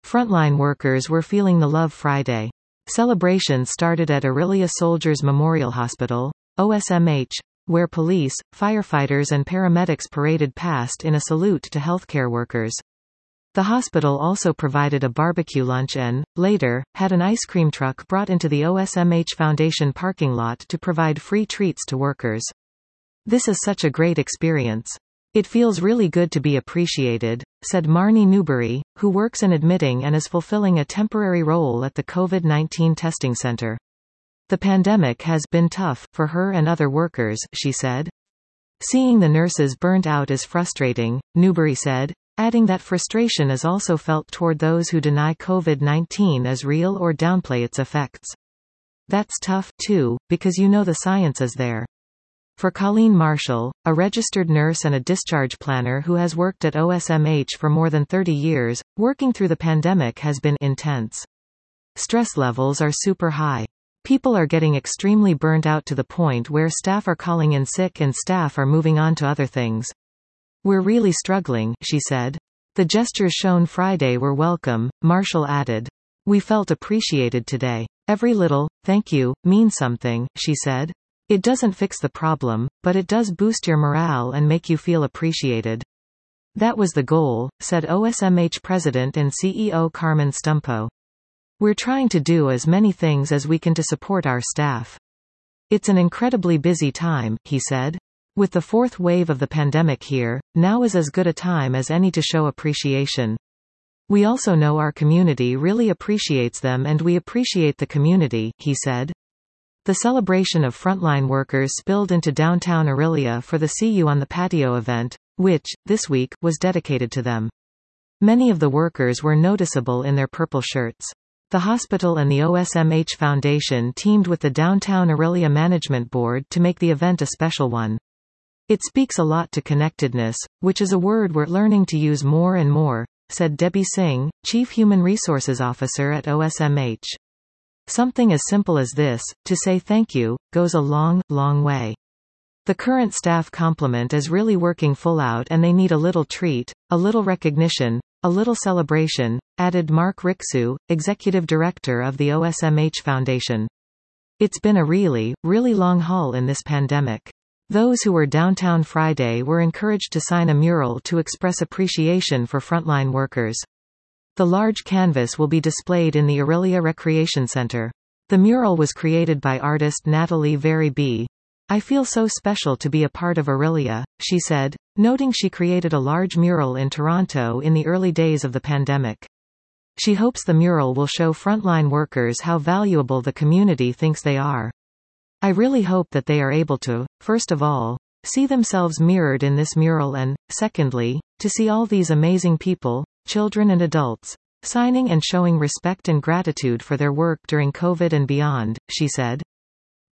Frontline workers were feeling the love Friday. Celebrations started at Orillia Soldiers Memorial Hospital, OSMH, where police, firefighters and paramedics paraded past in a salute to healthcare workers. The hospital also provided a barbecue lunch and, later, had an ice cream truck brought into the OSMH Foundation parking lot to provide free treats to workers. "This is such a great experience. It feels really good to be appreciated," said Marnie Newbury, who works in admitting and is fulfilling a temporary role at the COVID-19 testing center. "The pandemic has been tough for her and other workers," she said. "Seeing the nurses burnt out is frustrating," Newbury said, adding that frustration is also felt toward those who deny COVID-19 as real or downplay its effects. "That's tough, too, because you know the science is there." For Colleen Marshall, a registered nurse and a discharge planner who has worked at OSMH for more than 30 years, working through the pandemic has been intense. "Stress levels are super high. People are getting extremely burnt out to the point where staff are calling in sick and staff are moving on to other things. We're really struggling," she said. "The gestures shown Friday were welcome," Marshall added. "We felt appreciated today. Every little, thank you, means something," she said. "It doesn't fix the problem, but it does boost your morale and make you feel appreciated." "That was the goal," said OSMH President and CEO Carmen Stumpo. "We're trying to do as many things as we can to support our staff. It's an incredibly busy time," he said. "With the fourth wave of the pandemic here, now is as good a time as any to show appreciation. We also know our community really appreciates them and we appreciate the community," he said. The celebration of frontline workers spilled into downtown Orillia for the See You on the Patio event, which, this week, was dedicated to them. Many of the workers were noticeable in their purple shirts. The hospital and the OSMH Foundation teamed with the Downtown Orillia Management Board to make the event a special one. "It speaks a lot to connectedness, which is a word we're learning to use more and more," said Debbie Singh, Chief Human Resources Officer at OSMH. "Something as simple as this, to say thank you, goes a long, long way. The current staff complement is really working full out and they need a little treat, a little recognition, a little celebration," added Mark Rixu, Executive Director of the OSMH Foundation. "It's been a really, really long haul in this pandemic." Those who were downtown Friday were encouraged to sign a mural to express appreciation for frontline workers. The large canvas will be displayed in the Orillia Recreation Center. The mural was created by artist Natalie Very B. "I feel so special to be a part of Orillia," she said, noting she created a large mural in Toronto in the early days of the pandemic. She hopes the mural will show frontline workers how valuable the community thinks they are. "I really hope that they are able to, first of all, see themselves mirrored in this mural and, secondly, to see all these amazing people, children and adults, signing and showing respect and gratitude for their work during COVID and beyond," she said.